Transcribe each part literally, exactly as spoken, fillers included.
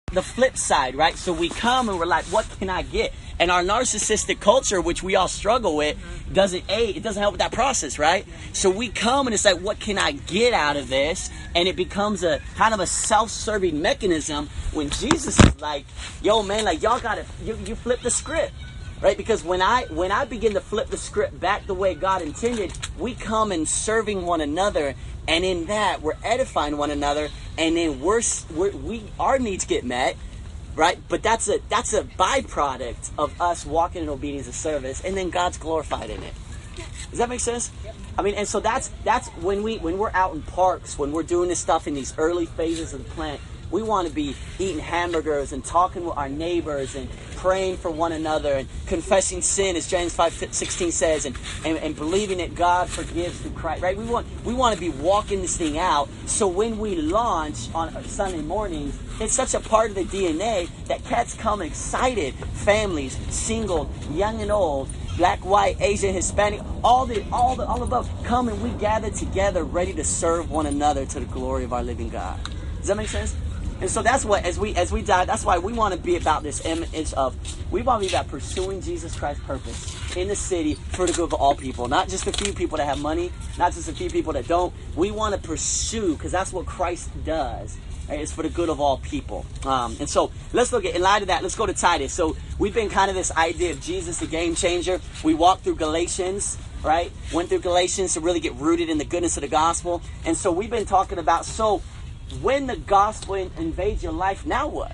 the flip side, right? So we come and we're like, what can I get? And our narcissistic culture, which we all struggle with, doesn't aid, it doesn't help with that process, right? So we come and it's like, what can I get out of this? And it becomes a kind of a self-serving mechanism when Jesus is like, yo, man, like y'all gotta, you, you flip the script, right? Because when I when I begin to flip the script back the way God intended, we come and serving one another, and in that we're edifying one another, and then we're, we're we our needs get met. Right, but that's a that's a byproduct of us walking in obedience and service, and then God's glorified in it. Does that make sense? Yep. I mean, and so that's that's when we when we're out in parks, when we're doing this stuff in these early phases of the plant, we want to be eating hamburgers and talking with our neighbors and praying for one another and confessing sin, as James five sixteen says, and, and, and believing that God forgives through Christ. Right? We want we want to be walking this thing out. So when we launch on Sunday mornings, it's such a part of the D N A that cats come excited. Families, single, young and old, black, white, Asian, Hispanic, all the all the all above come, and we gather together ready to serve one another to the glory of our living God. Does that make sense? And so that's what, as we as we die, that's why we want to be about this image of, we want to be about pursuing Jesus Christ's purpose in the city for the good of all people. Not just a few people that have money, not just a few people that don't. We want to pursue, because that's what Christ does. Right? It's for the good of all people. Um, and so let's look at, in light of that, let's go to Titus. So we've been kind of this idea of Jesus, the game changer. We walked through Galatians, right? Went through Galatians to really get rooted in the goodness of the gospel. And so we've been talking about, so when the gospel invades your life, now what?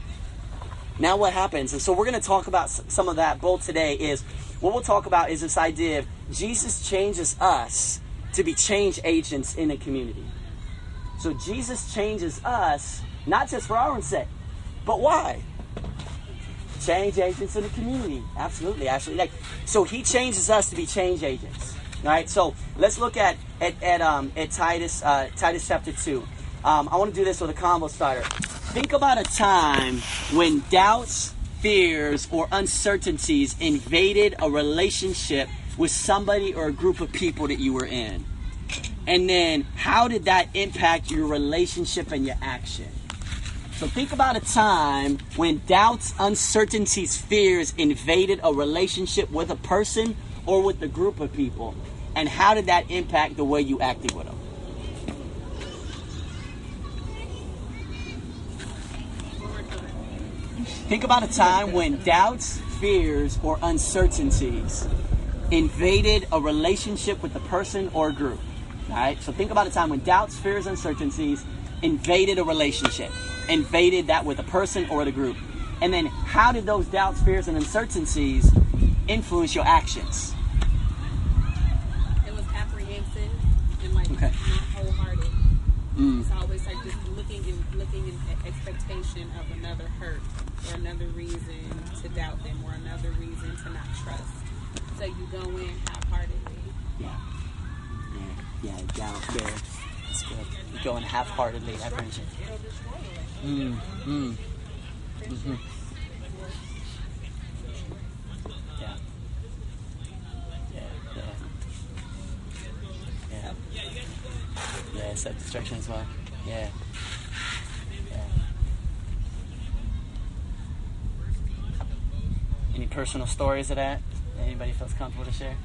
Now what happens? And so we're going to talk about some of that both today. Is what we'll talk about is this idea of Jesus changes us to be change agents in a community. So Jesus changes us, not just for our own sake, but why? Change agents in the community. Absolutely, actually. Like, so he changes us to be change agents. All right. So let's look at at, at um at Titus uh, Titus chapter two. Um, I want to do this with a combo starter. Think about a time when doubts, fears, or uncertainties invaded a relationship with somebody or a group of people that you were in. And then how did that impact your relationship and your action? So think about a time when doubts, uncertainties, fears invaded a relationship with a person or with a group of people. And how did that impact the way you acted with them? Think about a time when doubts, fears, or uncertainties invaded a relationship with a person or a group. All right? So think about a time when doubts, fears, uncertainties invaded a relationship. Invaded that with a person or the group. And then how did those doubts, fears, and uncertainties influence your actions? It was apprehensive and like okay. not wholehearted. Mm. It's always like just looking in, looking in expectation of another hurt or another reason to doubt them or another reason to not trust. So you go in half-heartedly. Yeah. Yeah, yeah, doubt, fear. That's good. You go in half-heartedly, apprehension. Mm, mm. Mm-hmm. Yeah. Yeah, yeah. Yeah. Yeah, self-destruction as well. Yeah. Yeah. Any personal stories of that? Anybody feels comfortable to share?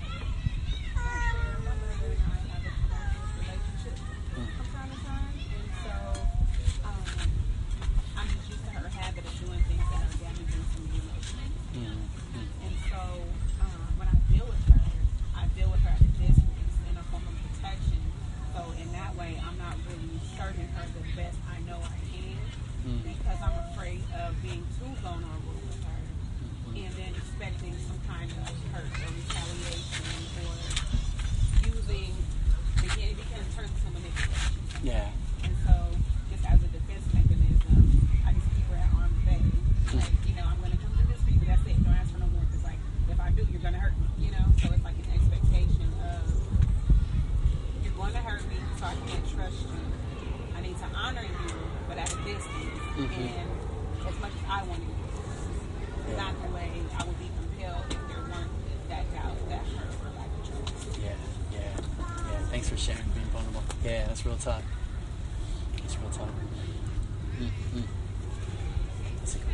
Yeah. And so, just as a defense mechanism, I just keep her at arm's way. Like, you know, I'm going to come do this for you, but that's it. Don't ask for no more. Because, like, if I do, you're going to hurt me, you know? So it's like an expectation of, you're going to hurt me, so I can't trust you. I need to honor you, but at a distance. Mm-hmm. And as much as I want to do, yeah. Not the way I would be compelled if there weren't that doubt, that hurt, or lack of trust. Yeah, yeah, yeah. Thanks for sharing, being vulnerable. Yeah, that's real talk. That's real talk. Mm-hmm. That's a good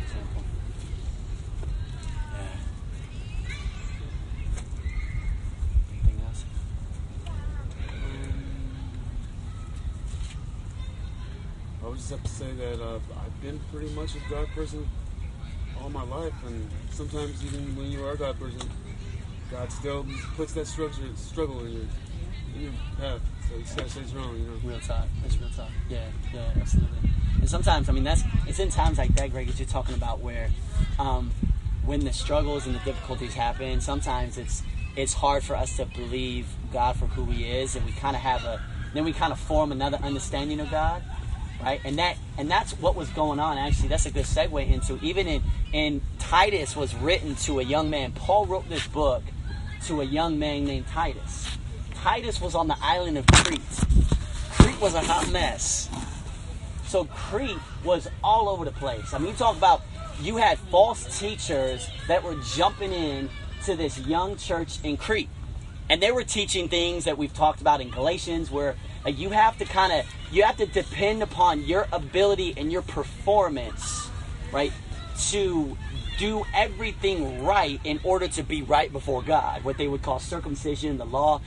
just have to say that uh, I've been pretty much a God person all my life, and sometimes even when you are a God person, God still puts that structure, struggle in your, in your path. So you just gotta stay strong, you know. Real talk. That's real talk. Yeah, yeah, absolutely. And sometimes, I mean, that's it's in times like that, Greg, that you're talking about, where um, when the struggles and the difficulties happen, sometimes it's it's hard for us to believe God for who He is, and we kind of have a then we kind of form another understanding of God, right? And that and that's what was going on. Actually, that's a good segue into even in in Titus was written to a young man. Paul wrote this book to a young man named Titus. Titus was on the island of Crete. Crete was a hot mess. So Crete was all over the place. I mean, you talk about you had false teachers that were jumping in to this young church in Crete. And they were teaching things that we've talked about in Galatians, where uh, you have to kind of, you have to depend upon your ability and your performance, right, to do everything right in order to be right before God, what they would call circumcision, the law.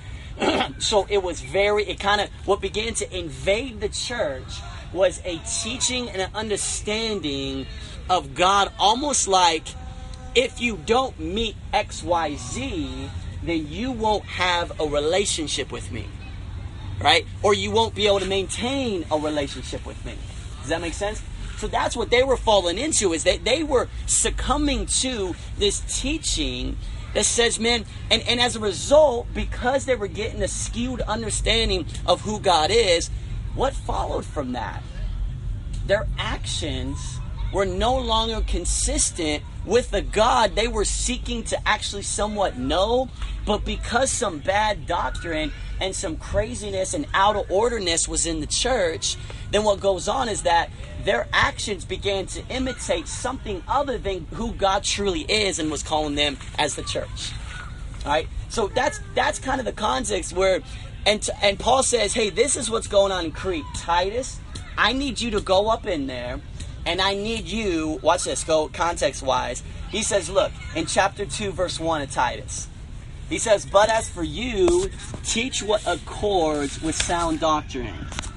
So it was very, it kind of, what began to invade the church was a teaching and an understanding of God, almost like, if you don't meet X Y Z, then you won't have a relationship with me, right? Or you won't be able to maintain a relationship with me. Does that make sense? So that's what they were falling into, is that they were succumbing to this teaching that says, man, and, and as a result, because they were getting a skewed understanding of who God is, what followed from that? Their actions were no longer consistent with the God they were seeking to actually somewhat know, but because some bad doctrine and some craziness and out of orderness was in the church, then what goes on is that their actions began to imitate something other than who God truly is and was calling them as the church. All right? So that's that's kind of the context where, and and Paul says, hey, this is what's going on in Crete. Titus, I need you to go up in there, and I need you, watch this, go context-wise. He says, look, in chapter two, verse one of Titus, he says, but as for you, teach what accords with sound doctrine.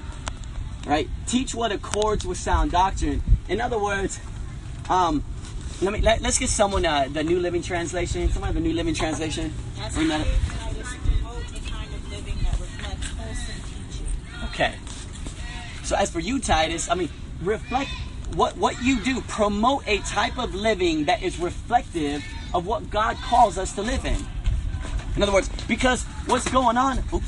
Right? Teach what accords with sound doctrine. In other words, um, let me let, let's get someone uh, the New Living Translation. Someone have the New Living Translation. As for you, Titus, promote a kind of living that reflects wholesome teaching. Okay. So as for you, Titus, I mean, reflect what what you do. Promote a type of living that is reflective of what God calls us to live in. In other words, because what's going on? Oops.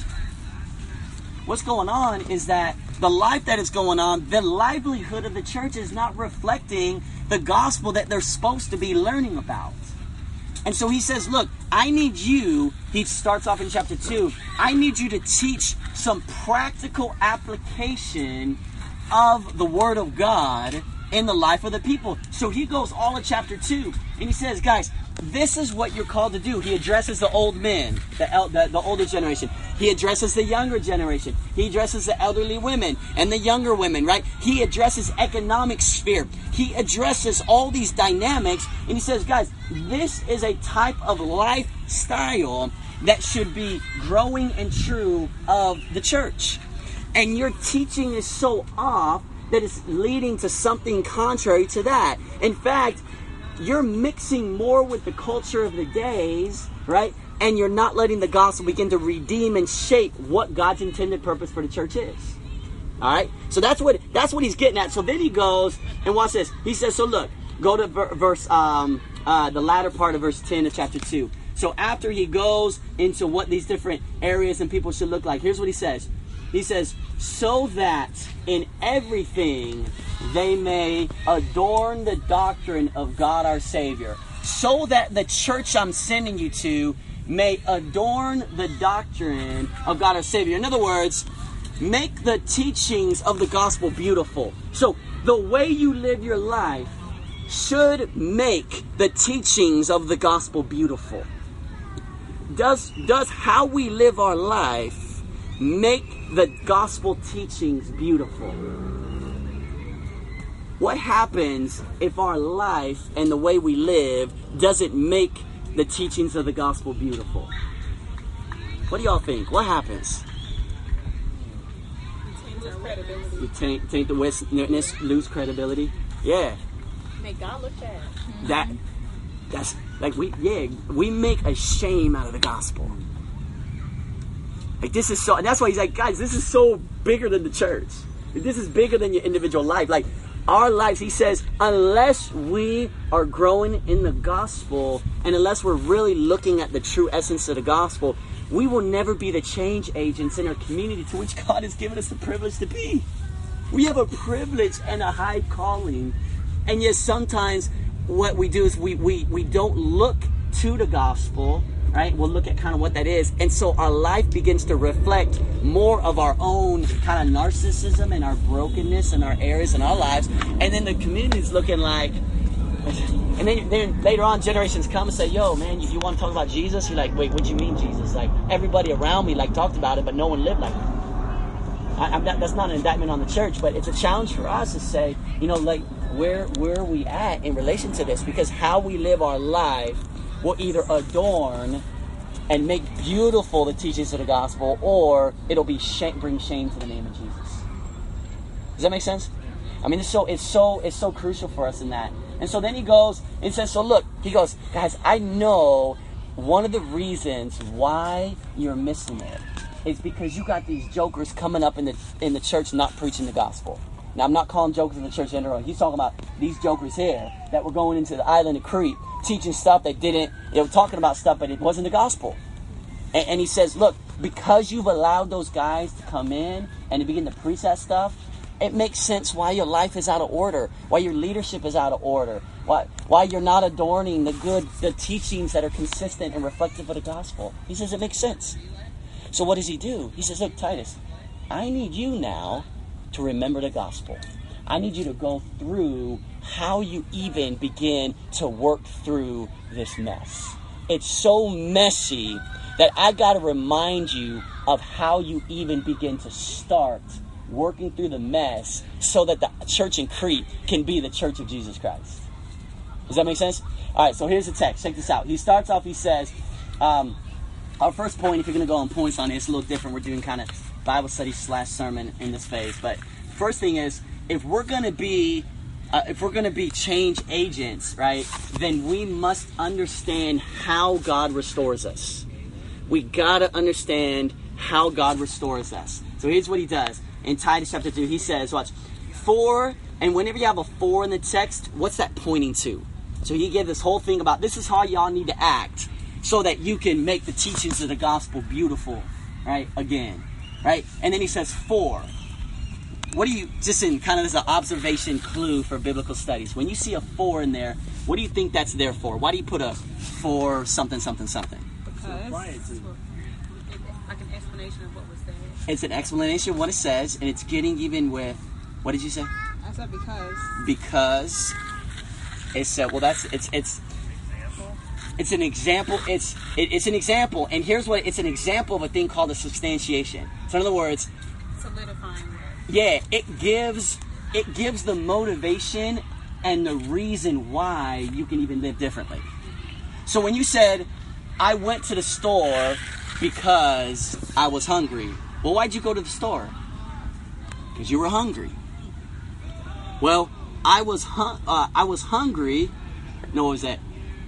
What's going on is that the life that is going on, the livelihood of the church is not reflecting the gospel that they're supposed to be learning about. And so he says, look, I need you, he starts off in chapter two, I need you to teach some practical application of the Word of God in the life of the people. So he goes all of chapter two, and he says, guys, this is what you're called to do. He addresses the old men, the, el- the the older generation. He addresses the younger generation. He addresses the elderly women and the younger women, right? He addresses economic sphere. He addresses all these dynamics, and he says, guys, this is a type of lifestyle that should be growing and true of the church. And your teaching is so off that it's leading to something contrary to that. In fact, you're mixing more with the culture of the days, right? And you're not letting the gospel begin to redeem and shape what God's intended purpose for the church is. All right? So that's what that's what he's getting at. So then he goes, and watch this. He says, so look, go to ver- verse, um, uh, the latter part of verse ten of chapter two. So after he goes into what these different areas and people should look like, here's what he says. He says, so that in everything they may adorn the doctrine of God our Savior. So that the church I'm sending you to may adorn the doctrine of God our Savior. In other words, make the teachings of the gospel beautiful. So the way you live your life should make the teachings of the gospel beautiful. Does, does how we live our life make the gospel teachings beautiful? What happens if our life and the way we live doesn't make the teachings of the gospel beautiful? What do y'all think? What happens? We tend loses credibility. You taint, taint the witness, lose credibility. Yeah. Make God look bad. That, that's, like, we, yeah, we make a shame out of the gospel. Like, this is so, and that's why he's like, guys, this is so bigger than the church. This is bigger than your individual life. Like, our lives, he says, unless we are growing in the gospel and unless we're really looking at the true essence of the gospel, we will never be the change agents in our community to which God has given us the privilege to be. We have a privilege and a high calling. And yet sometimes what we do is we, we, we don't look to the gospel, right? We'll look at kind of what that is. And so our life begins to reflect more of our own kind of narcissism and our brokenness and our areas in our lives. And then the community is looking like, and then, then later on generations come and say, yo, man, you, you want to talk about Jesus? You're like, wait, what do you mean Jesus? Like, everybody around me like talked about it, but no one lived like it. I, I'm not, that's not an indictment on the church, but it's a challenge for us to say, you know, like, where, where are we at in relation to this? Because how we live our life will either adorn and make beautiful the teachings of the gospel, or it'll be shame, bring shame to the name of Jesus. Does that make sense? I mean, it's so it's so it's so crucial for us in that. And so then he goes and says, so look, he goes, guys, I know one of the reasons why you're missing it is because you got these jokers coming up in the in the church not preaching the gospel. Now, I'm not calling jokers in the church in general. He's talking about these jokers here that were going into the island of Crete, teaching stuff that didn't, they were talking about stuff, but it wasn't the gospel. And, and he says, look, because you've allowed those guys to come in and to begin to preach that stuff, it makes sense why your life is out of order, why your leadership is out of order, why, why you're not adorning the good, the teachings that are consistent and reflective of the gospel. He says it makes sense. So what does he do? He says, look, Titus, I need you now to remember the gospel. I need you to go through how you even begin to work through this mess. It's so messy that I got to remind you of how you even begin to start working through the mess so that the church in Crete can be the church of Jesus Christ. Does that make sense? All right, so here's the text. Check this out. He starts off, he says, um, our first point, if you're going to go on points on it, it's a little different. We're doing kind of Bible study slash sermon in this phase. But first thing is, if we're going to be uh, if we're going to be change agents, right, then we must understand how God restores us. We got to understand how God restores us. So here's what he does. In Titus chapter two, he says, watch, for, and whenever you have a for in the text, what's that pointing to? So he gave this whole thing about, this is how y'all need to act so that you can make the teachings of the gospel beautiful, right, again, right? And then he says, for. What do you, just in kind of as an observation clue for biblical studies, when you see a for in there, what do you think that's there for? Why do you put a for something, something, something? Because, like an explanation of what was there. It's an explanation of what it says, and it's getting even with, what did you say? I said because. Because it said, well, that's, it's, it's, it's an example, it's, it, it's an example, and here's what, it's an example of a thing called a substantiation. So in other words, solidifying. Yeah, it gives, it gives the motivation and the reason why you can even live differently. So when you said, I went to the store because I was hungry. Well, why'd you go to the store? Because you were hungry. Well, I was hun- uh, I was hungry. No, what was that?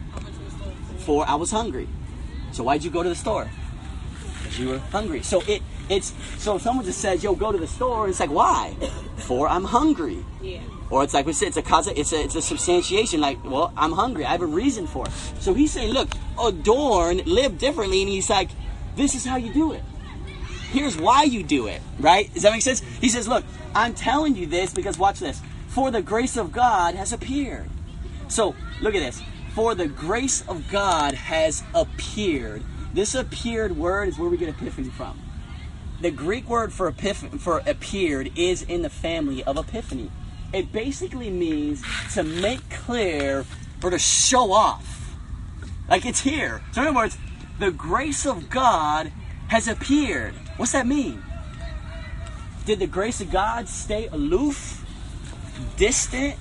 For I was hungry. So why'd you go to the store? Because you were hungry. So it it's so if someone just says, "Yo, go to the store," it's like, why? For I'm hungry. Yeah. Or it's like we said, it's a cause, it's a it's a substantiation. Like, well, I'm hungry. I have a reason for it. So he's saying, look, adorn, live differently, and he's like, this is how you do it. Here's why you do it, right? Does that make sense? He says, look, I'm telling you this because watch this. For the grace of God has appeared. So look at this. For the grace of God has appeared. This appeared word is where we get epiphany from. The Greek word for epiph- for appeared is in the family of epiphany. It basically means to make clear or to show off. Like it's here. So in other words, the grace of God has appeared. What's that mean? Did the grace of God stay aloof? Distant?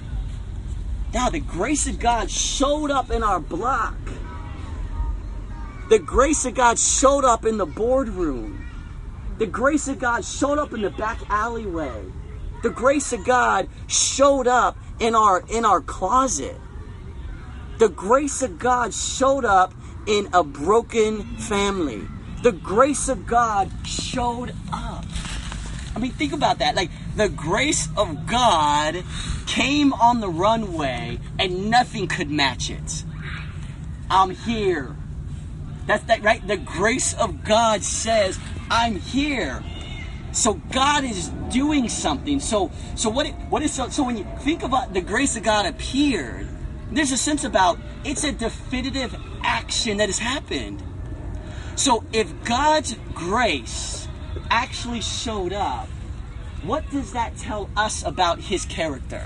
Now the grace of God showed up in our block. The grace of God showed up in the boardroom. The grace of God showed up in the back alleyway. The grace of God showed up in our in our closet. The grace of God showed up in a broken family. The grace of God showed up. I mean, think about that. Like, the grace of God came on the runway and nothing could match it. I'm here. That's that, right? The grace of God says, I'm here. So God is doing something. So so what it, what is so, so when you think about the grace of God appeared, there's a sense about it's a definitive action that has happened. So if God's grace actually showed up, what does that tell us about his character?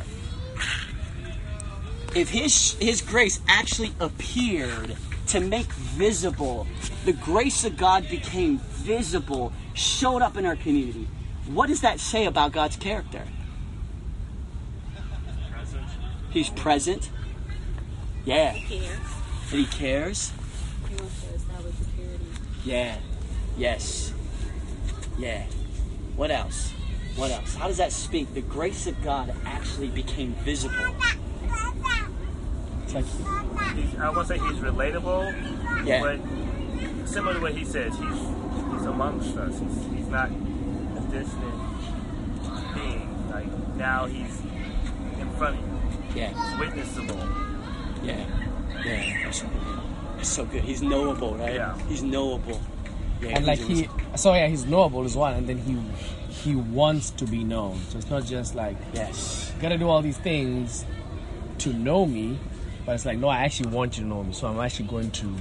If his his grace actually appeared to make visible, the grace of God became visible, showed up in our community, what does that say about God's character? Present. He's present. Yeah. He cares. And he cares. He wants to establish security. Yeah. Yes. Yeah. What else? What else? How does that speak? The grace of God actually became visible. It's like, He's, I won't say he's relatable, yeah. but similar to what he says, he's he's amongst us. He's, he's not a distant being. Like, now he's in front of you. Yeah. He's witnessable. Yeah. Yeah. That's so good. That's so good. He's knowable, right? Yeah. He's knowable. Yeah, And like he's- he, so yeah, he's knowable is one, and then he he wants to be known. So it's not just like, Yes. you gotta do all these things to know me, but it's like, no, I actually want you to know me. So I'm actually going to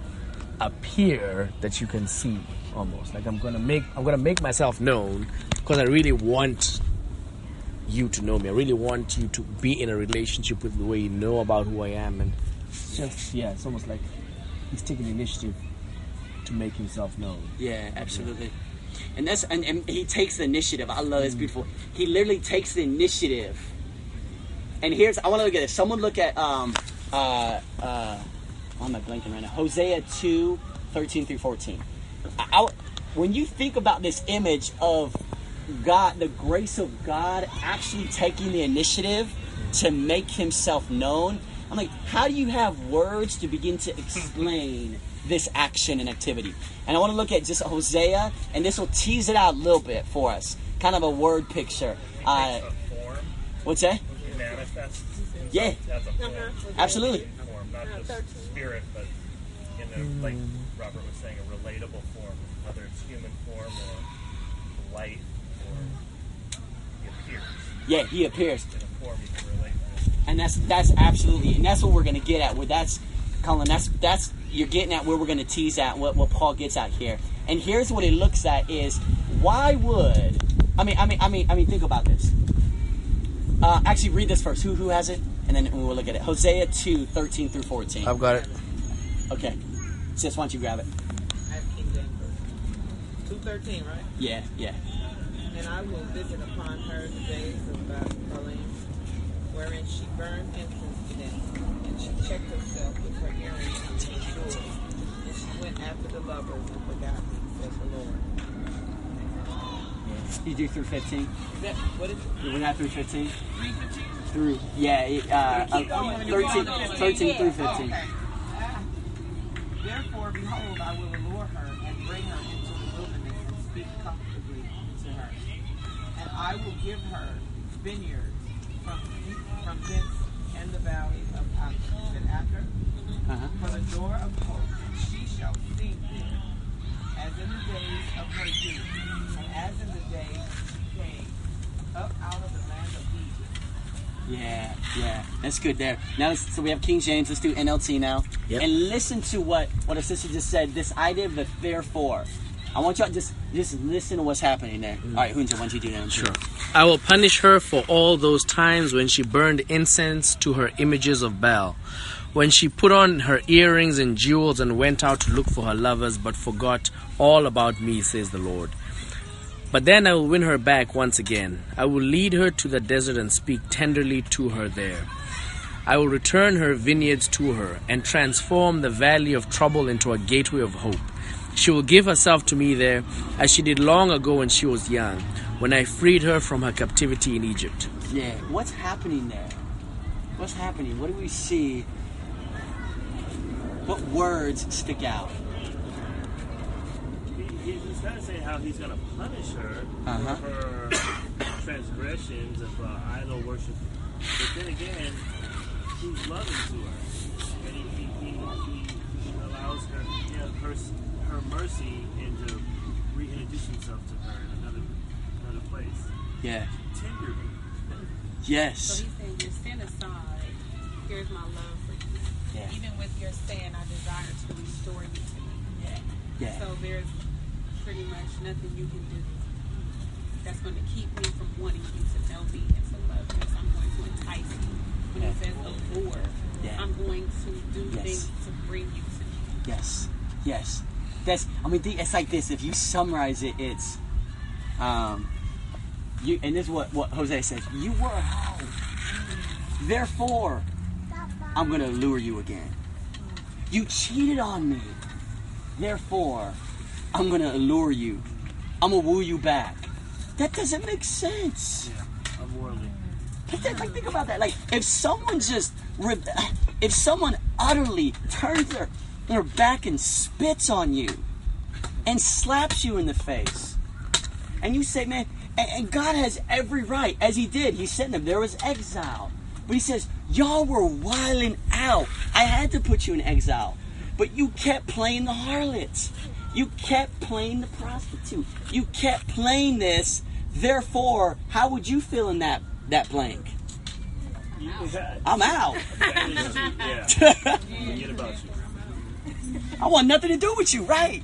appear that you can see, almost like I'm gonna make I'm gonna make myself known because I really want you to know me. I really want you to be in a relationship with the way you know about who I am, and it's just yeah, it's almost like he's taking the initiative to make himself known. Yeah, absolutely. And that's and, and he takes the initiative. I love it. It's beautiful. He literally takes the initiative. And here's I want to look at this. Someone look at um uh uh why am I blanking right now? Hosea two, thirteen through fourteen. I, I, when you think about this image of God, the grace of God actually taking the initiative to make himself known, I'm like, how do you have words to begin to explain this action and activity? And I want to look at just Hosea, and this will tease it out a little bit for us. Kind of a word picture. Uh, A form. what's that? He manifests himself Yeah. as a form. Absolutely. Form, not just spirit, but in a, like Robert was saying, a relatable form, whether it's human form or light, or he appears Yeah, he appears. in a form you can relate to. And that's that's absolutely, and that's what we're going to get at. Where that's, Colin, that's that's you're getting at where we're going to tease at what what Paul gets at here. And here's what he looks at is why would I mean I mean I mean I mean think about this. Uh, actually, read this first. Who who has it? And then we'll look at it. Hosea two, thirteen through fourteen. I've got it. Okay, sis, why don't you grab it? I have King James two thirteen, right? Yeah, yeah. And I will visit upon her the days of Baalim, wherein she burned incense to them, and she checked herself with her earrings and her jewels, and she went after the lovers and forgot me, says the Lord. You do through fifteen. Is that what is it? You went out through fifteen. Through yeah, it, uh, uh, thirteen, thirteen through fifteen. Okay. Therefore, behold, I will allure her and bring her into the wilderness and speak comfortably to her. And I will give her vineyards from from thence and the valley of Acre. Is it Acre? Uh-huh. For the door of hope, she shall sing there, as in the days of her youth, and as in the day she came up out of the land of Egypt. Yeah, yeah, that's good there. Now, let's, so we have King James. Let's do N L T now, Yep. and listen to what what our sister just said. This idea of the therefore. I want y'all just just listen to what's happening there. All right, Hunter, why don't you do that? Sure. I will punish her for all those times when she burned incense to her images of Baal, when she put on her earrings and jewels and went out to look for her lovers, but forgot all about me, says the Lord. But then I will win her back once again. I will lead her to the desert and speak tenderly to her there. I will return her vineyards to her and transform the valley of trouble into a gateway of hope. She will give herself to me there, as she did long ago when she was young, when I freed her from her captivity in Egypt. Yeah, what's happening there? What's happening? What do we see? What words stick out? He, he's trying to say how he's going to punish her Uh-huh. for her transgressions of uh, idol worship. But then again, he's loving to her. And he, he, he, he allows her, you know, her, her mercy and to reintroduce himself to her in another, another place. Yeah. Tenderly. So Yes. he's saying, your sin aside, here's my love for you. Yeah. Even with your sin, I desire to restore you to me. Yeah. So there's pretty much nothing you can do that's going to keep me from wanting you to know me and to love me. So I'm going to entice you. When Yeah. he says allure, Yeah. I'm going to do Yes. things to bring you to me. Yes. Yes. That's. I mean, the- it's like this. If you summarize it, it's. Um. You and this is what what Jose says. You were a hoe. Therefore, I'm going to lure you again. You cheated on me. Therefore, I'm going to allure you. I'm going to woo you back. That doesn't make sense. Yeah, unworldly. Like, that, like, think about that. Like, if someone just, re- if someone utterly turns their, their back and spits on you and slaps you in the face, and you say, man, and, and God has every right, as he did. He sent them. There was exile. But he says, y'all were wilding out. I had to put you in exile. But you kept playing the harlot. You kept playing the prostitute. You kept playing this. Therefore, how would you feel in that, that blank? Yeah. I'm out. That is you. Yeah. Forget about you. I want nothing to do with you, right?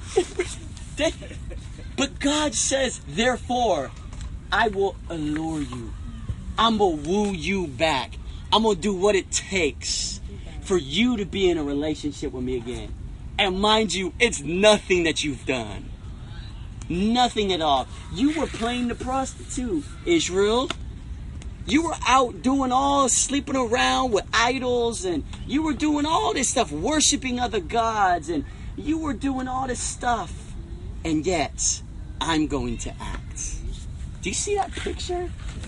But God says, therefore, I will allure you. I'm going to woo you back. I'm going to do what it takes for you to be in a relationship with me again. And mind you, it's nothing that you've done. Nothing at all. You were playing the prostitute, Israel. You were out doing all, sleeping around with idols, and you were doing all this stuff, worshiping other gods, and you were doing all this stuff. And yet, I'm going to act. Do you see that picture?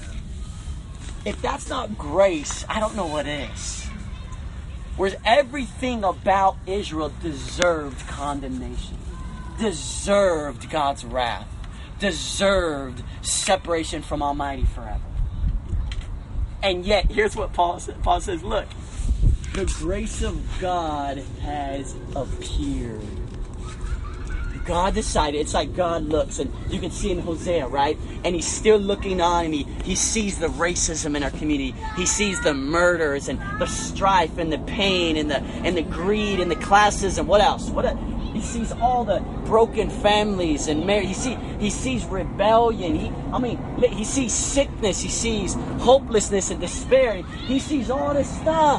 If that's not grace, I don't know what is. Whereas everything about Israel deserved condemnation, deserved God's wrath, deserved separation from Almighty forever. And yet, here's what Paul says. Paul says, look, the grace of God has appeared. God decided, it's like God looks, and you can see in Hosea, right? And he's still looking on, and he, he sees the racism in our community. He sees the murders and the strife and the pain and the and the greed and the classism. What else? What? A, he sees all the broken families and marriage. He see he sees rebellion. He, I mean, he sees sickness. He sees hopelessness and despair. He sees all this stuff,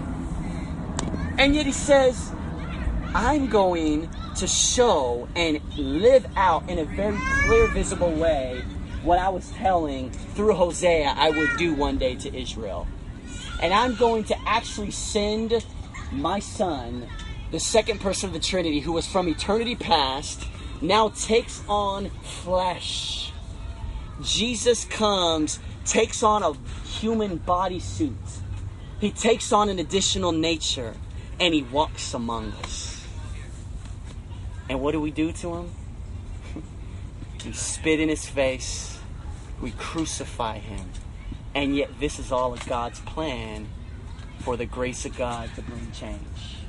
and yet he says, "I'm going to show and live out in a very clear, visible way what I was telling through Hosea I would do one day to Israel. And I'm going to actually send my son, the second person of the Trinity, who was from eternity past, now takes on flesh. Jesus comes, takes on a human bodysuit. He takes on an additional nature, and he walks among us. And what do we do to him? We spit in his face. We crucify him. And yet this is all of God's plan for the grace of God to bring change.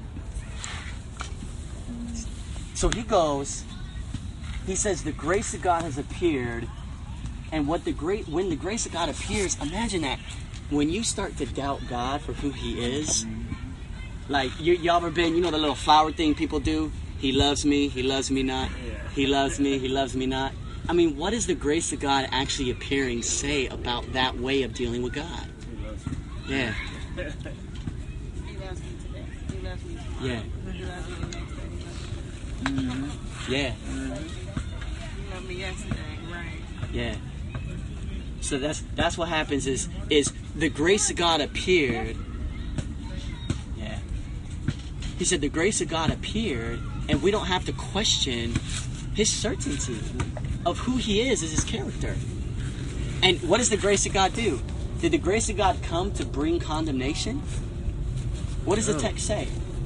So he goes, he says the grace of God has appeared. And what the great when the grace of God appears, imagine that. When you start to doubt God for who he is, like you, y'all ever been, you know the little flower thing people do? He loves me, he loves me not. He loves me, he loves me not. I mean, what does the grace of God actually appearing say about that way of dealing with God? Yeah. He loves me today. He loves me tomorrow. Yeah. He loves me the next day. He loves me. Mm-hmm. Yeah. He loved me yesterday, right? Yeah. So that's that's what happens is is the grace of God appeared. Yeah. He said the grace of God appeared, and we don't have to question his certainty of who he is as his character. And what does the grace of God do? Did the grace of God come to bring condemnation? What does the text say?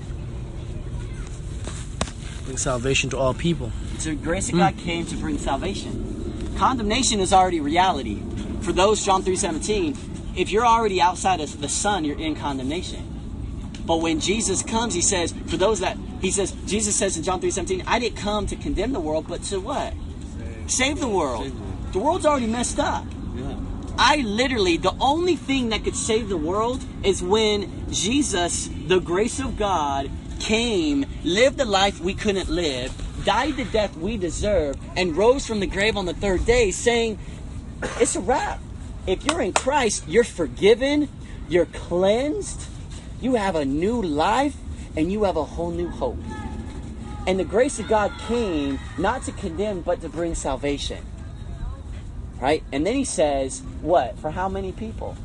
Bring salvation to all people. So the grace of God came to bring salvation. Condemnation is already reality. For those, John three seventeen, if you're already outside of the Son, you're in condemnation. But when Jesus comes, he says, for those that, he says, Jesus says in John three seventeen, I didn't come to condemn the world, but to what? Save, Save the world. Save the world's already messed up. Yeah. I literally, the only thing that could save the world is when Jesus, the grace of God, came, lived the life we couldn't live, died the death we deserve, and rose from the grave on the third day, saying, it's a wrap. If you're in Christ, you're forgiven, you're cleansed, you have a new life, and you have a whole new hope. And the grace of God came not to condemn, but to bring salvation. Right? And then he says, what? For how many people?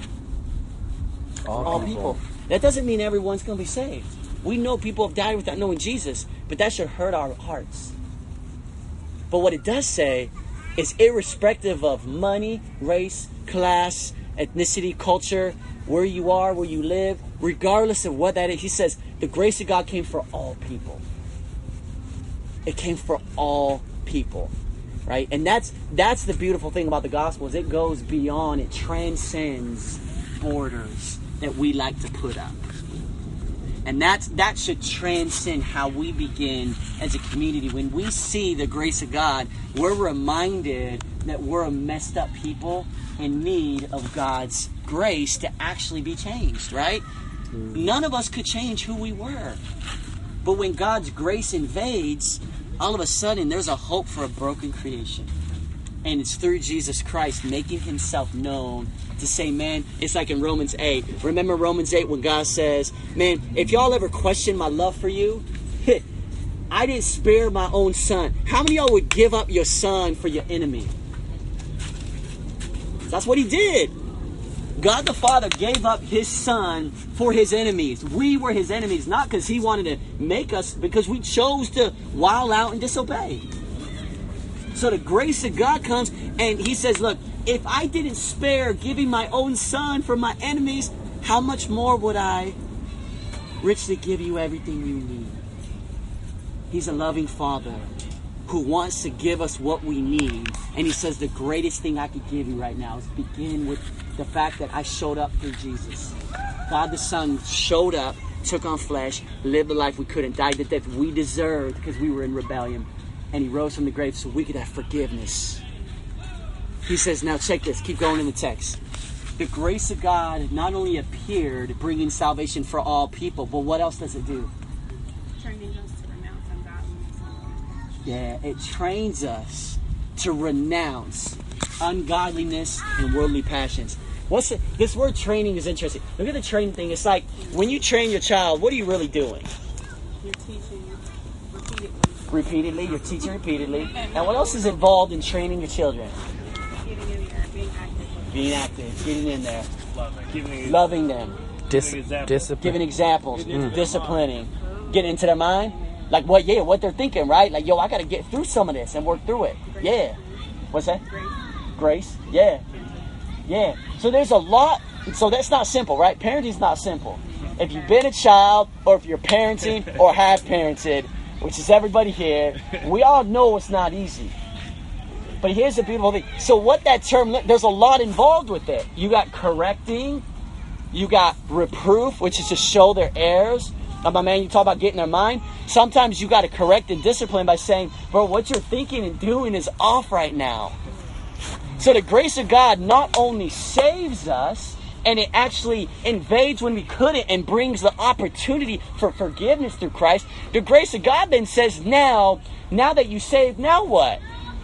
All, All people. people. That doesn't mean everyone's going to be saved. We know people have died without knowing Jesus, but that should hurt our hearts. But what it does say is irrespective of money, race, class, ethnicity, culture, where you are, where you live, regardless of what that is, he says the grace of God came for all people. It came for all people, right? And that's that's the beautiful thing about the gospel is it goes beyond, it transcends borders that we like to put up. And that's, that should transcend how we begin as a community. When we see the grace of God, we're reminded that we're a messed up people in need of God's grace to actually be changed, right? Mm. None of us could change who we were. But when God's grace invades, all of a sudden there's a hope for a broken creation. And it's through Jesus Christ making himself known to say, man, it's like in Romans eight. Remember Romans eight when God says, man, if y'all ever question my love for you, I didn't spare my own son. How many of y'all would give up your son for your enemy? That's what he did. God the Father gave up his son for his enemies. We were his enemies, not because he wanted to make us, because we chose to wild out and disobey. So the grace of God comes and he says, look, if I didn't spare giving my own son for my enemies, how much more would I richly give you everything you need? He's a loving father who wants to give us what we need. And he says the greatest thing I could give you right now is begin with the fact that I showed up through Jesus. God the Son showed up, took on flesh, lived the life we couldn't, died the death we deserved because we were in rebellion. And he rose from the grave so we could have forgiveness. He says, now check this. Keep going in the text. The grace of God not only appeared, bringing salvation for all people, but what else does it do? Training us to renounce ungodliness. Yeah, it trains us to renounce ungodliness and worldly passions. What's the, this word training is interesting. Look at the training thing. It's like when you train your child, what are you really doing? You're teaching repeatedly. Repeatedly, you're teaching repeatedly. And what else is involved in training your children? Getting in there, being active. Being active, getting in there, Loving, giving, loving them, Dis- Giving examples. discipline. giving examples, mm. disciplining, getting into their mind. Like what, yeah, what they're thinking, right? Like, yo, I got to get through some of this and work through it. Yeah. What's that? Grace. Grace. Yeah. Yeah. So there's a lot. So that's not simple, right? Parenting is not simple. If you've been a child or if you're parenting or have parented, which is everybody here, we all know it's not easy. But here's the beautiful thing. So what that term, there's a lot involved with it. You got correcting. You got reproof, which is to show their errors. Now, my man, you talk about getting their mind. Sometimes you got to correct and discipline by saying, bro, what you're thinking and doing is off right now. So the grace of God not only saves us, and it actually invades when we couldn't and brings the opportunity for forgiveness through Christ. The grace of God then says, now, now that you saved, now what?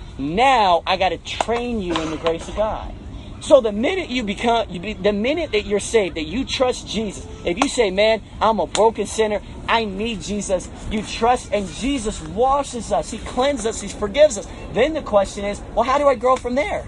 Now I got to train you in the grace of God. So the minute you become, you be, the minute that you're saved, that you trust Jesus, if you say, man, I'm a broken sinner, I need Jesus, you trust, and Jesus washes us, he cleanses us, he forgives us. Then the question is, well, how do I grow from there?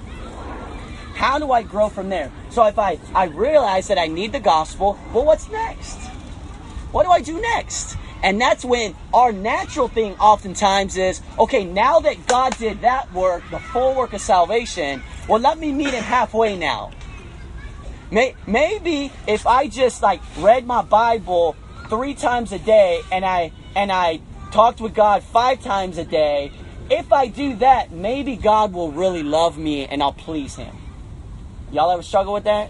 How do I grow from there? So if I, I realize that I need the gospel, well, what's next? what do I do next? And that's when our natural thing oftentimes is, okay, now that God did that work, the full work of salvation, well, let me meet him halfway now. May, maybe if I just like read my Bible three times a day and I and I talked with God five times a day, if I do that, maybe God will really love me and I'll please him. Y'all ever struggle with that?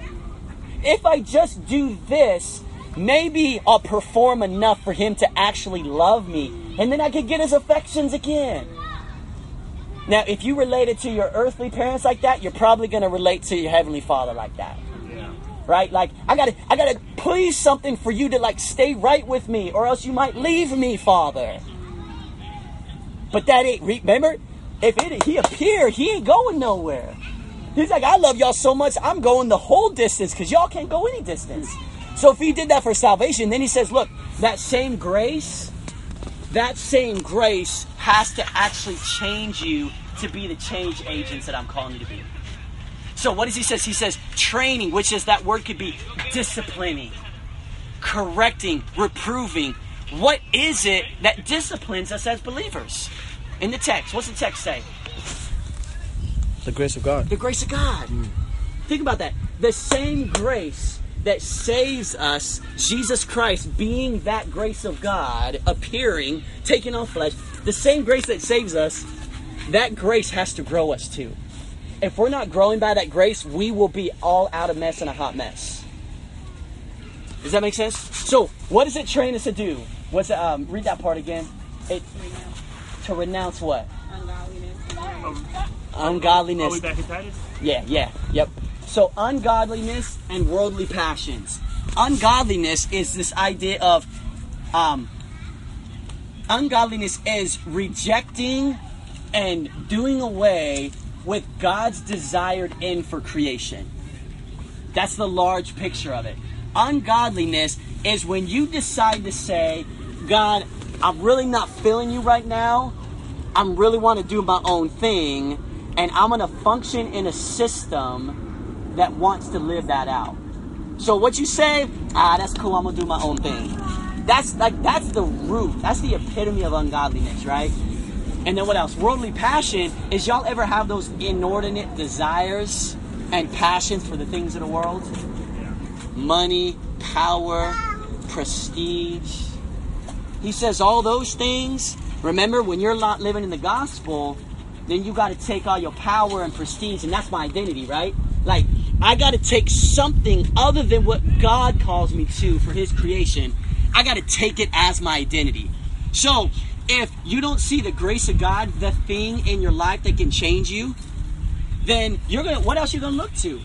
If I just do this, maybe I'll perform enough for him to actually love me, and then I can get his affections again. Now, if you relate it to your earthly parents like that, you're probably going to relate to your heavenly Father like that. Yeah. Right? Like, I gotta, I gotta please something for you to like stay right with me, or else you might leave me, Father. But that ain't, remember, if it, he appeared, he ain't going nowhere. He's like, I love y'all so much, I'm going the whole distance, because y'all can't go any distance. So if he did that for salvation, then he says, look, that same grace, that same grace has to actually change you to be the change agents that I'm calling you to be. So what does he say? He says training, which is that word could be disciplining, correcting, reproving. What is it that disciplines us as believers? In the text, what's the text say? The grace of God. The grace of God. Mm. Think about that. The same grace that saves us, Jesus Christ being that grace of God, appearing, taking on flesh, the same grace that saves us, that grace has to grow us too. If we're not growing by that grace, we will be all out of mess and a hot mess. Does that make sense? So, what does it train us to do? What's it, um, read that part again. It to renounce what? Ungodliness. Um, Ungodliness. Are we back in Titus? Yeah, yeah, yep. So ungodliness and worldly passions. Ungodliness is this idea of, um, ungodliness is rejecting and doing away with God's desired end for creation. That's the large picture of it. Ungodliness is when you decide to say, God, I'm really not feeling you right now. I really want to do my own thing. And I'm going to function in a system that wants to live that out. So what you say, ah, that's cool, I'm going to do my own thing. That's like that's the root. That's the epitome of ungodliness, right? And then what else? Worldly passion is, y'all ever have those inordinate desires and passions for the things of the world? Money, power, prestige. He says all those things. Remember, when you're not living in the gospel, then you got to take all your power and prestige, and that's my identity, right? Like, I got to take something other than what God calls me to for his creation. I got to take it as my identity. So, if you don't see the grace of God, the thing in your life that can change you, then you're gonna. What else are you gonna look to?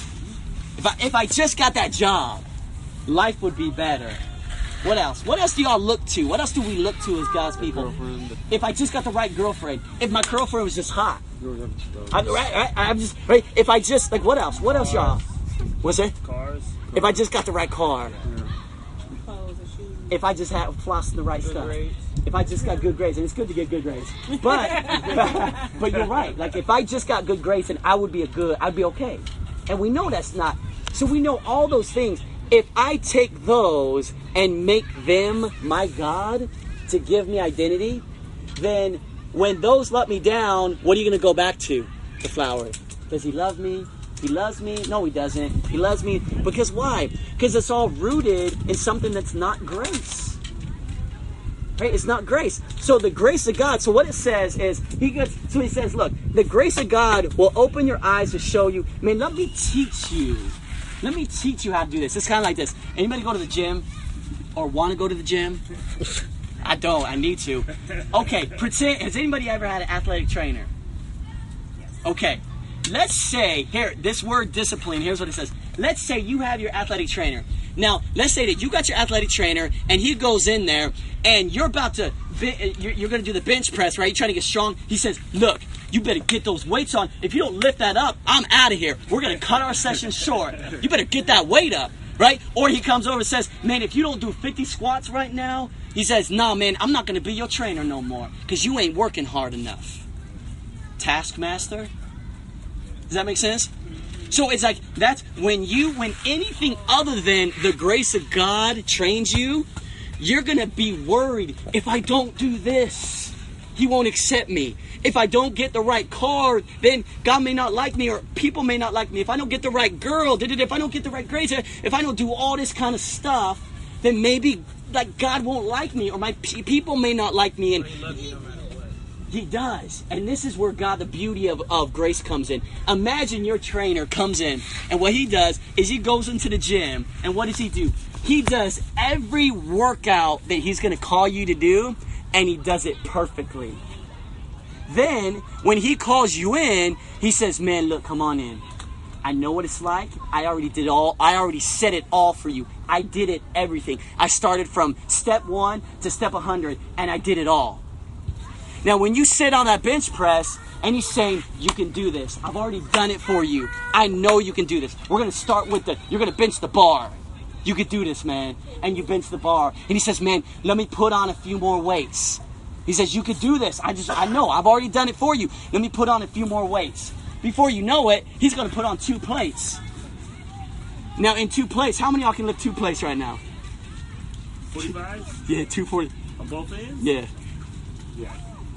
If I if I just got that job, life would be better. What else? What else do y'all look to? What else do we look to as God's people? If I just got the right girlfriend, if my girlfriend was just hot, I, right, right, I'm just right. If I just like, what else? What else, y'all? What's it? Cars. If I just got the right car. Clothes and shoes. If I just had flossed the right Good stuff. grades. If I just got good grades, and it's good to get good grades, but but you're right. Like if I just got good grades, and I would be a good, I'd be okay. And we know that's not. So we know all those things. If I take those and make them my God to give me identity, then when those let me down, what are you going to go back to? The flower. Does he love me? He loves me? No, he doesn't. He loves me because why? Because it's all rooted in something that's not grace. Right? It's not grace. So the grace of God, so what it says is, he gets, so he says, look, the grace of God will open your eyes to show you, man, let me teach you. Let me teach you how to do this. It's kind of like this. Anybody go to the gym or want to go to the gym? I don't. I need to. Okay, pretend, has anybody ever had an athletic trainer? Okay, let's say, here, this word discipline, here's what it says. Let's say you have your athletic trainer. Now, let's say that you got your athletic trainer and he goes in there and you're about to, you're, you're going to do the bench press, right? You're trying to get strong. He says, look, you better get those weights on. If you don't lift that up, I'm out of here. We're going to cut our session short. You better get that weight up, right? Or he comes over and says, man, if you don't do fifty squats right now, he says, nah, man, I'm not going to be your trainer no more because you ain't working hard enough. Taskmaster? Does that make sense? So it's like, that's when you, when anything other than the grace of God trains you, you're going to be worried. If I don't do this, He won't accept me. If I don't get the right car, then God may not like me, or people may not like me. If I don't get the right girl, if I don't get the right grades, if I don't do all this kind of stuff, then maybe like God won't like me, or my p- people may not like me. And He loves you no matter what. He does. And this is where God, the beauty of, of grace comes in. Imagine your trainer comes in, and what he does is he goes into the gym, and what does he do? He does every workout that he's going to call you to do, and he does it perfectly. Then, when he calls you in, he says, man, look, come on in. I know what it's like. I already did all, I already said it all for you. I did it, everything. I started from step one to step one hundred, and I did it all. Now, when you sit on that bench press, and he's saying, you can do this. I've already done it for you. I know you can do this. We're going to start with the, you're going to bench the bar. You could do this, man. And you bench the bar. And he says, man, let me put on a few more weights. He says, you could do this. I just, I know. I've already done it for you. Let me put on a few more weights. Before you know it, he's going to put on two plates. Now, in two plates, how many of y'all can lift two plates right now? forty-five? Yeah, two forty. On both ends? Yeah. Yeah.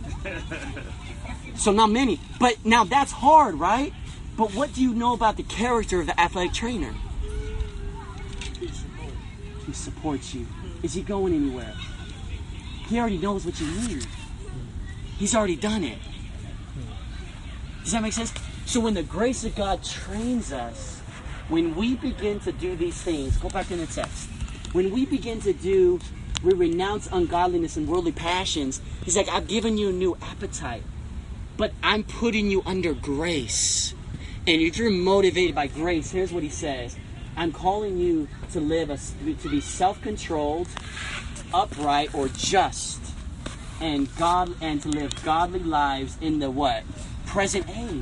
So not many. But now that's hard, right? But what do you know about the character of the athletic trainer? He supports you. Is he going anywhere? He already knows what you need. He's already done it. Does that make sense? So when the grace of God trains us, when we begin to do these things, go back in the text. When we begin to do, we renounce ungodliness and worldly passions. He's like, I've given you a new appetite, but I'm putting you under grace. And if you're motivated by grace, here's what he says. I'm calling you to live, a, to be self-controlled, upright, or just, and God, and to live godly lives in the what? Present age.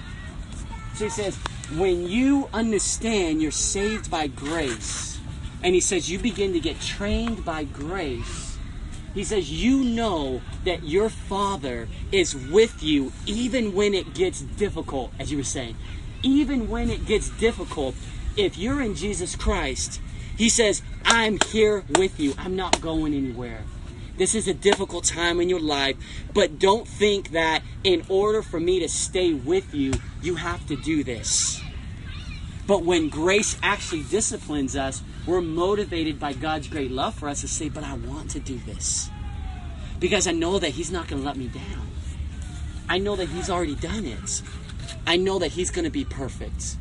So he says, when you understand you're saved by grace, and he says you begin to get trained by grace, he says you know that your Father is with you even when it gets difficult, as you were saying. Even when it gets difficult, if you're in Jesus Christ, he says, I'm here with you. I'm not going anywhere. This is a difficult time in your life, but don't think that in order for me to stay with you, you have to do this. But when grace actually disciplines us, we're motivated by God's great love for us to say, but I want to do this. Because I know that he's not going to let me down. I know that he's already done it. I know that he's going to be perfect.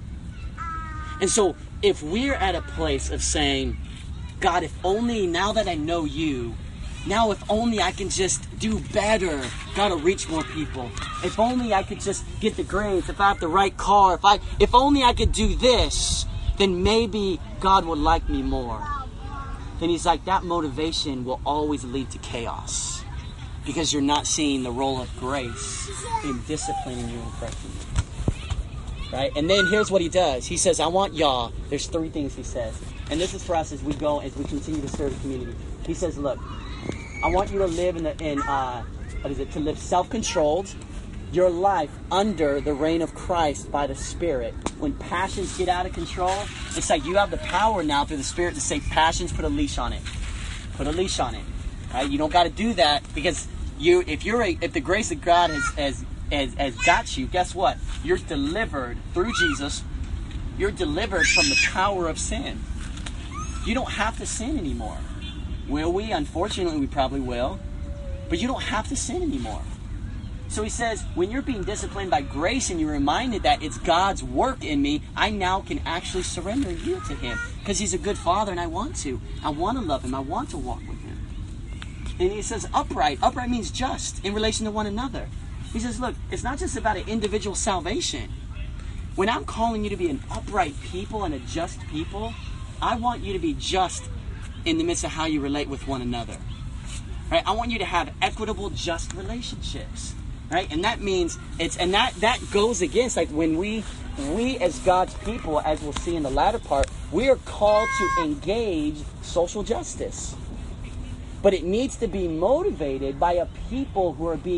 And so if we're at a place of saying, God, if only now that I know you, now if only I can just do better, God will reach more people. If only I could just get the grades, if I have the right car, if I, if only I could do this, then maybe God would like me more. Then he's like, that motivation will always lead to chaos. Because you're not seeing the role of grace in disciplining you and correcting you. Right? And then here's what he does. He says, I want y'all. There's three things he says. And this is for us as we go, as we continue to serve the community. He says, look, I want you to live in, the, in uh, what is it? To live self-controlled, your life under the reign of Christ by the Spirit. When passions get out of control, it's like you have the power now through the Spirit to say, passions, put a leash on it. Put a leash on it. Right? You don't got to do that because you, if you're a, if the grace of God has, has Has, has got you, guess what? You're delivered through Jesus. You're delivered from the power of sin. You don't have to sin anymore. Will we? Unfortunately, we probably will. But you don't have to sin anymore. So he says, when you're being disciplined by grace and you're reminded that it's God's work in me, I now can actually surrender and yield to him. Because he's a good father and I want to. I want to love him. I want to walk with him. And he says upright. Upright means just in relation to one another. He says, look, it's not just about an individual salvation. When I'm calling you to be an upright people and a just people, I want you to be just in the midst of how you relate with one another. Right? I want you to have equitable, just relationships. Right? And that means it's, and that, that goes against, like when we, we as God's people, as we'll see in the latter part, we are called to engage social justice. But it needs to be motivated by a people who are being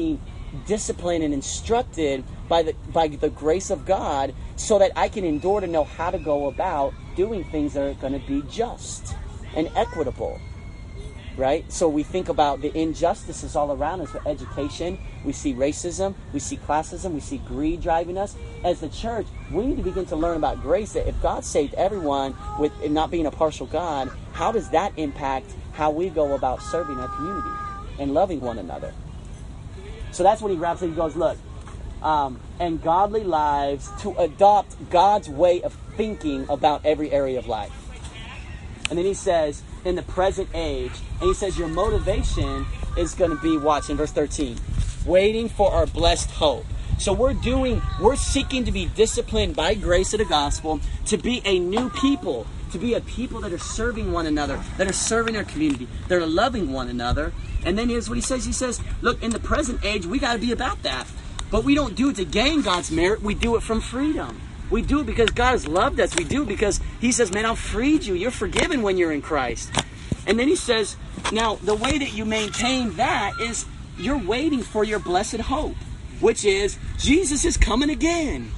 disciplined and instructed by the by the grace of God, so that I can endure to know how to go about doing things that are going to be just and equitable, right? So we think about the injustices all around us with education. We see racism, we see classism, we see greed driving us. As the church, we need to begin to learn about grace, that if God saved everyone with not being a partial God, how does that impact how we go about serving our community and loving one another? So that's when he wraps it. He goes, look, um, and godly lives, to adopt God's way of thinking about every area of life. And then he says, in the present age, and he says your motivation is going to be, watch in verse thirteen, waiting for our blessed hope. So we're doing, we're seeking to be disciplined by grace of the gospel, to be a new people, to be a people that are serving one another, that are serving our community, that are loving one another. And then here's what he says. He says, look, in the present age, we got to be about that. But we don't do it to gain God's merit. We do it from freedom. We do it because God has loved us. We do it because he says, man, I've freed you. You're forgiven when you're in Christ. And then he says, now, the way that you maintain that is you're waiting for your blessed hope, which is Jesus is coming again.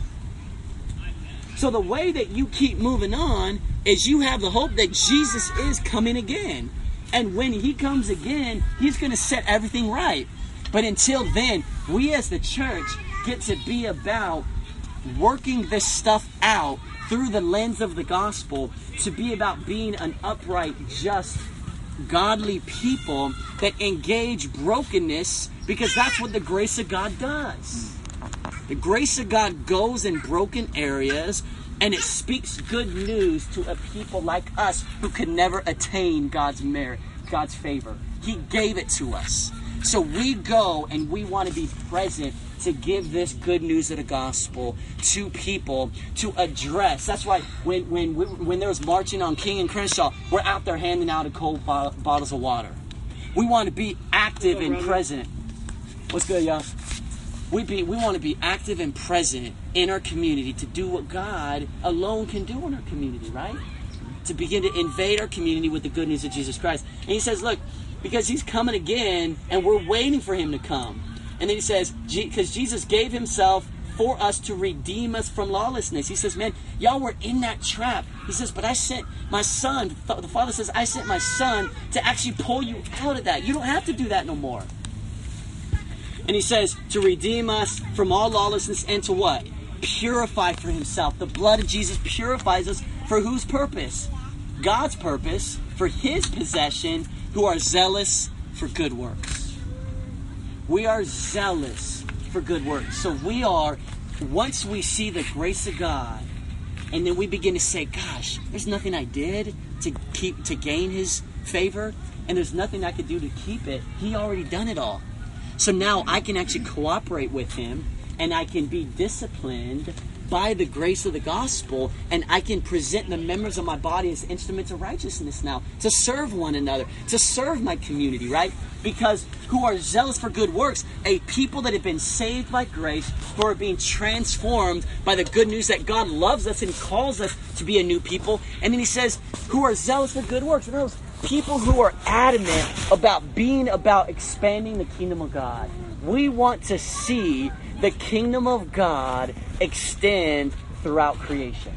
So the way that you keep moving on is you have the hope that Jesus is coming again. And when he comes again, he's going to set everything right. But until then, we as the church get to be about working this stuff out through the lens of the gospel, to be about being an upright, just, godly people that engage brokenness, because that's what the grace of God does. The grace of God goes in broken areas, and it speaks good news to a people like us who could never attain God's merit, God's favor. He gave it to us. So we go and we want to be present to give this good news of the gospel to people, to address. That's why when when we, when there was marching on King and Crenshaw, we're out there handing out a cold bo- bottles of water. We want to be active and present. What's good, y'all? We be we want to be active and present in our community to do what God alone can do in our community, right? To begin to invade our community with the good news of Jesus Christ. And he says, look, because he's coming again, and we're waiting for him to come. And then he says, because Jesus gave himself for us to redeem us from lawlessness. He says, man, y'all were in that trap. He says, but I sent my son. The Father says, I sent my son to actually pull you out of that. You don't have to do that no more. And he says, to redeem us from all lawlessness and to what? Purify for himself. The blood of Jesus purifies us for whose purpose? God's purpose, for his possession, who are zealous for good works. We are zealous for good works. So we are, once we see the grace of God, and then we begin to say, gosh, there's nothing I did to keep to gain his favor, and there's nothing I could do to keep it. He already done it all. So now I can actually cooperate with him, and I can be disciplined by the grace of the gospel, and I can present the members of my body as instruments of righteousness now, to serve one another, to serve my community, right? Because who are zealous for good works, a people that have been saved by grace, who are being transformed by the good news that God loves us and calls us to be a new people. And then he says, who are zealous for good works. And those people who are adamant about being about expanding the kingdom of God. We want to see the kingdom of God extend throughout creation.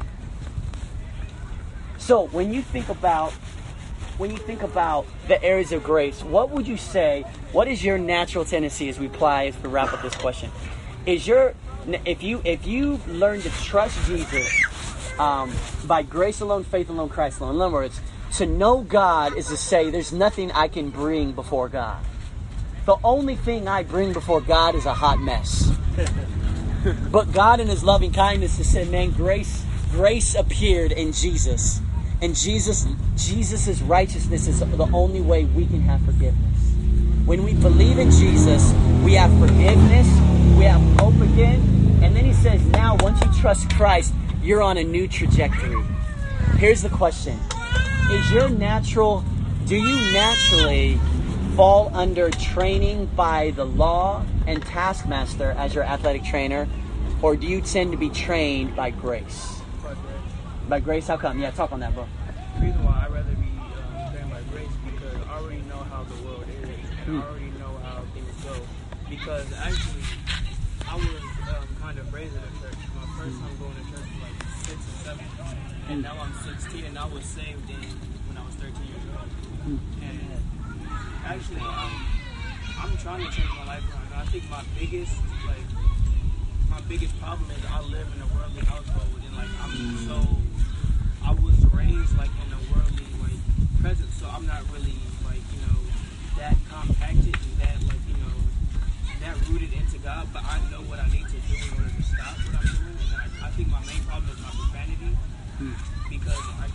So when you think about when you think about the areas of grace, what would you say? What is your natural tendency as we apply as we wrap up this question? Is your if you if you learn to trust Jesus um, by grace alone, faith alone, Christ alone. In other words, to know God is to say there's nothing I can bring before God. The only thing I bring before God is a hot mess. But God in his loving kindness has said, man, grace, grace appeared in Jesus. And Jesus, Jesus' righteousness is the only way we can have forgiveness. When we believe in Jesus, we have forgiveness, we have hope again. And then he says, now once you trust Christ, you're on a new trajectory. Here's the question. Is your natural, do you naturally fall under training by the law and taskmaster as your athletic trainer, or do you tend to be trained by grace? By grace. By grace? How come? Yeah, talk on that, bro. The reason why I'd rather be um, trained by grace because I already know how the world is, and Hmm. I already know how things go. because actually I was um, kind of raised in a church. My first time going to church was like six or seven, and now I'm sixteen, and I was saved in when I was thirteen years old. And actually, um, I'm trying to change my life around. I think my biggest like my biggest problem is I live in a worldly household, and like I'm so I was raised like in a worldly like presence, so I'm not really like you know that compacted and that like you know that rooted into God. But I know what I need to do in order to stop what I'm doing, and I, I think my main problem is my profanity because I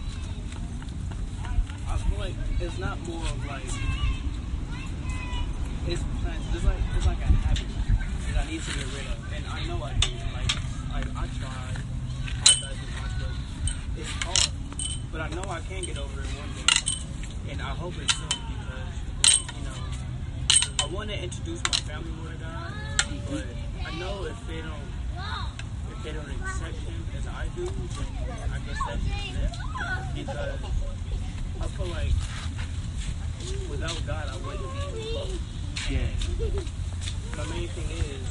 I feel like it's not more of like it's it's like it's like a habit that I need to get rid of, and I know I do. And like I I try, I try to but it's hard. But I know I can get over it one day, and I hope it's soon because you know I want to introduce my family more to God, but I know if they don't if they don't accept Him as I do, then I guess that's just it. Because I feel like without God I wouldn't be. Yeah. My main thing is,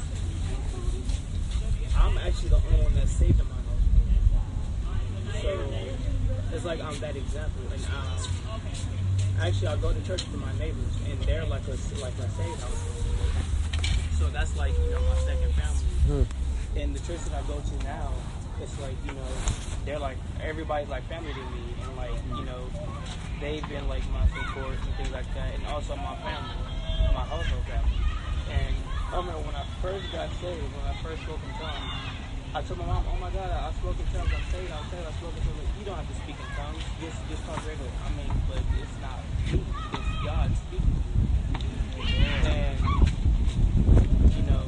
I'm actually the only one that's saved in my house. So, it's like I'm that example. And um, actually, I go to church with my neighbors, and they're like a, like a saved house. So that's like, you know, my second family. And the church that I go to now, it's like, you know, they're like, everybody's like family to me. And like, you know, they've been like my support and things like that. And also my family, my household family. And I remember when I first got saved, when I first spoke in tongues, I told my mom, oh my God, I spoke in tongues, I'm saved, I'm saved, I spoke in tongues. You don't have to speak in tongues, just, just talk regular. I mean, but it's not me, it's God speaking. And, you know,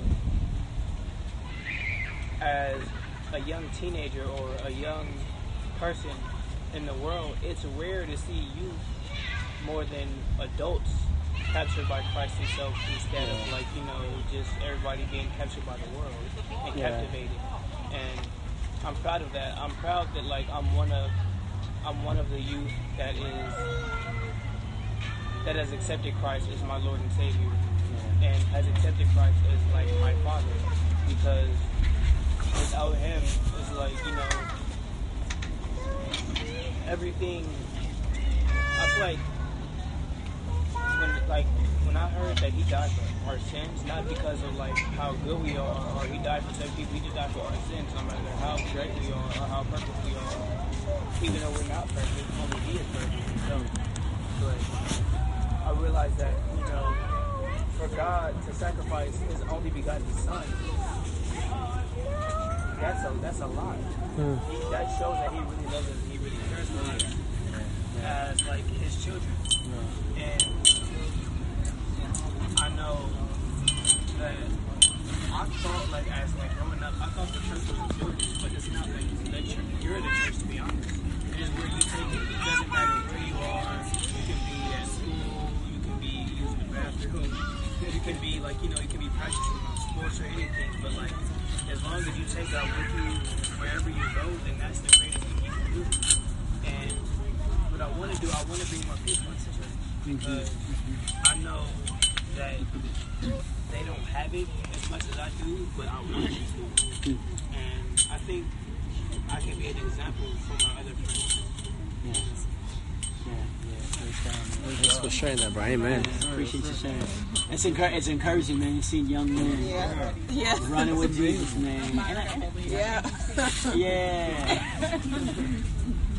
as a young teenager or a young person in the world, it's rare to see youth more than adults captured by Christ Himself instead of like, you know, just everybody being captured by the world and yeah. captivated. And I'm proud of that. I'm proud that like I'm one of I'm one of the youth that is that has accepted Christ as my Lord and Savior and has accepted Christ as like my Father, because without Him it's like, you know, everything. I feel like when like when I heard that He died for our sins, not because of like how good we are or He died for some people, He just died for our sins, no matter how great we are or how perfect we are, even though we're not perfect, only He is perfect. So, but I realized that, you know, for God to sacrifice His only begotten Son, that's a that's a lot. Hmm. He, that shows that He really loves us and He really cares for us as like His children. And I know that I thought, like, as like growing up, I thought the church was a building, but it's not like the church. You're the church, to be honest. It is where you take it. It doesn't matter where you are. You can be at school. You can be using the bathroom. You can be like, you know, you can be practicing on sports or anything. But like, as long as you take that with you wherever you go, then that's the greatest thing you can do. And what I want to do, I want to bring more people into church, because I know that they don't have it as much as I do, but I want them to. And I think I can be an example for my other friends. Yeah. Yeah, yeah. Thanks for sharing that, bro. Amen. Yeah, appreciate you sharing. It's, encu- it's encouraging, man. You see young men Yeah. Yeah. running with Jesus, man. And I, Yeah. yeah.